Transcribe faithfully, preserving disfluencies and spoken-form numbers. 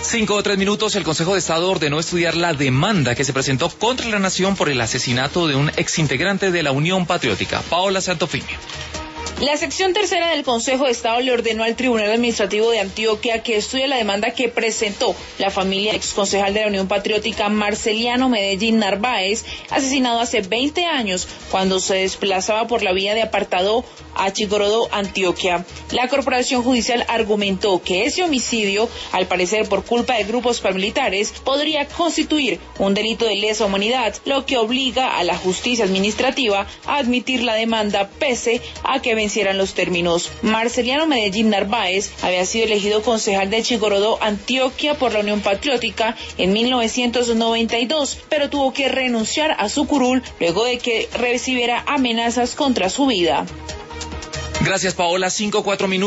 Cinco o tres minutos, el Consejo de Estado ordenó estudiar la demanda que se presentó contra la Nación por el asesinato de un exintegrante de la Unión Patriótica. Paola Santofimio. La sección tercera del Consejo de Estado le ordenó al Tribunal Administrativo de Antioquia que estudie la demanda que presentó la familia exconcejal de la Unión Patriótica Marceliano Medellín Narváez, asesinado hace veinte años cuando se desplazaba por la vía de Apartadó a Chigorodó, Antioquia. La Corporación Judicial argumentó que ese homicidio, al parecer por culpa de grupos paramilitares, podría constituir un delito de lesa humanidad, lo que obliga a la justicia administrativa a admitir la demanda pese a que vencieran los términos. Marceliano Medellín Narváez había sido elegido concejal de Chigorodó, Antioquia, por la Unión Patriótica en mil novecientos noventa y dos, pero tuvo que renunciar a su curul luego de que recibiera amenazas contra su vida. Gracias, Paola. Cinco, cuatro minutos.